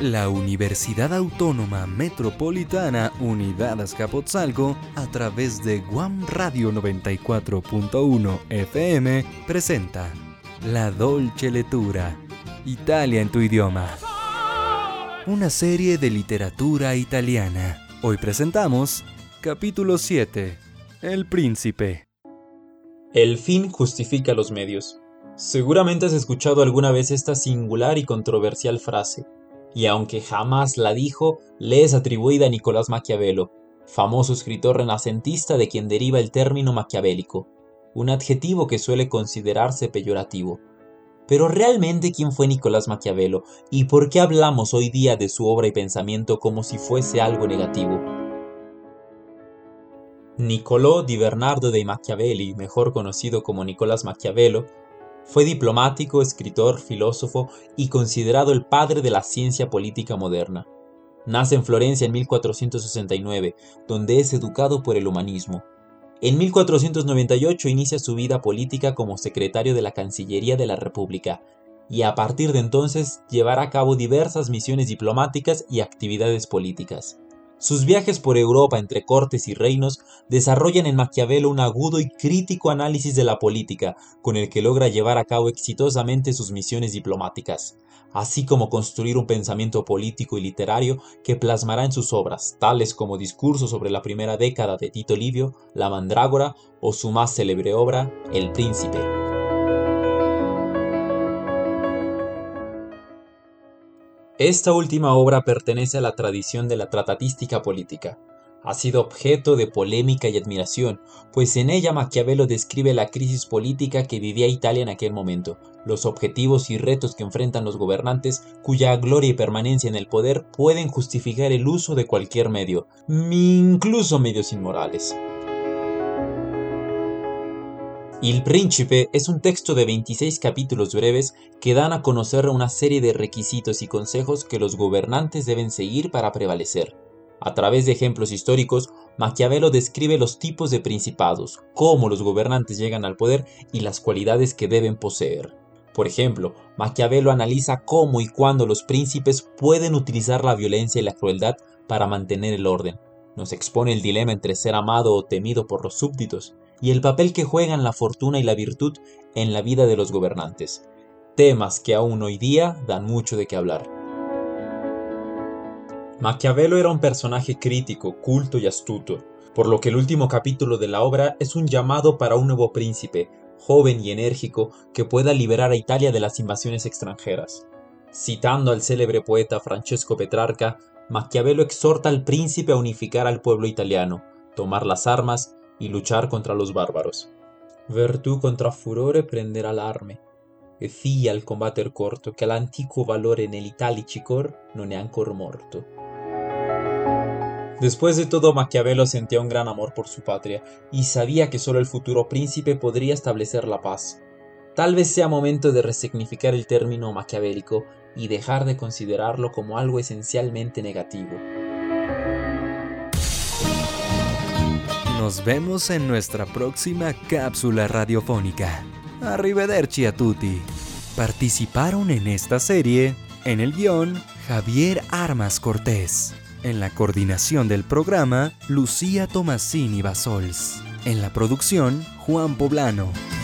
La Universidad Autónoma Metropolitana Unidad Azcapotzalco, a través de Guam Radio 94.1 FM, presenta La Dolce Lettura, Italia en tu idioma. Una serie de literatura italiana. Hoy presentamos capítulo 7, El Príncipe. El fin justifica los medios. Seguramente has escuchado alguna vez esta singular y controversial frase, y aunque jamás la dijo, le es atribuida a Nicolás Maquiavelo, famoso escritor renacentista de quien deriva el término maquiavélico, un adjetivo que suele considerarse peyorativo. Pero ¿realmente quién fue Nicolás Maquiavelo y por qué hablamos hoy día de su obra y pensamiento como si fuese algo negativo? Niccolò di Bernardo dei Machiavelli, mejor conocido como Nicolás Maquiavelo, fue diplomático, escritor, filósofo y considerado el padre de la ciencia política moderna. Nace en Florencia en 1469, donde es educado por el humanismo. En 1498 inicia su vida política como secretario de la Cancillería de la República, y a partir de entonces llevará a cabo diversas misiones diplomáticas y actividades políticas. Sus viajes por Europa entre cortes y reinos desarrollan en Maquiavelo un agudo y crítico análisis de la política, con el que logra llevar a cabo exitosamente sus misiones diplomáticas, así como construir un pensamiento político y literario que plasmará en sus obras, tales como Discurso sobre la primera década de Tito Livio, La Mandrágora o su más célebre obra, El Príncipe. Esta última obra pertenece a la tradición de la tratatística política. Ha sido objeto de polémica y admiración, pues en ella Maquiavelo describe la crisis política que vivía Italia en aquel momento, los objetivos y retos que enfrentan los gobernantes, cuya gloria y permanencia en el poder pueden justificar el uso de cualquier medio, incluso medios inmorales. Il Príncipe es un texto de 26 capítulos breves que dan a conocer una serie de requisitos y consejos que los gobernantes deben seguir para prevalecer. A través de ejemplos históricos, Maquiavelo describe los tipos de principados, cómo los gobernantes llegan al poder y las cualidades que deben poseer. Por ejemplo, Maquiavelo analiza cómo y cuándo los príncipes pueden utilizar la violencia y la crueldad para mantener el orden. Nos expone el dilema entre ser amado o temido por los súbditos, y el papel que juegan la fortuna y la virtud en la vida de los gobernantes, temas que aún hoy día dan mucho de qué hablar. Maquiavelo era un personaje crítico, culto y astuto, por lo que el último capítulo de la obra es un llamado para un nuevo príncipe, joven y enérgico, que pueda liberar a Italia de las invasiones extranjeras. Citando al célebre poeta Francesco Petrarca, Maquiavelo exhorta al príncipe a unificar al pueblo italiano, tomar las armas y luchar contra los bárbaros. Vertù contra furore prenderà l'arme, e figlia al combatter corto, che l'antico valore nell'italici cor non è ancor morto. Después de todo, Maquiavelo sentía un gran amor por su patria, y sabía que solo el futuro príncipe podría establecer la paz. Tal vez sea momento de resignificar el término maquiavélico y dejar de considerarlo como algo esencialmente negativo. Nos vemos en nuestra próxima cápsula radiofónica. Arrivederci a tutti. Participaron en esta serie, en el guión, Javier Armas Cortés. En la coordinación del programa, Lucía Tomasini Basols. En la producción, Juan Poblano.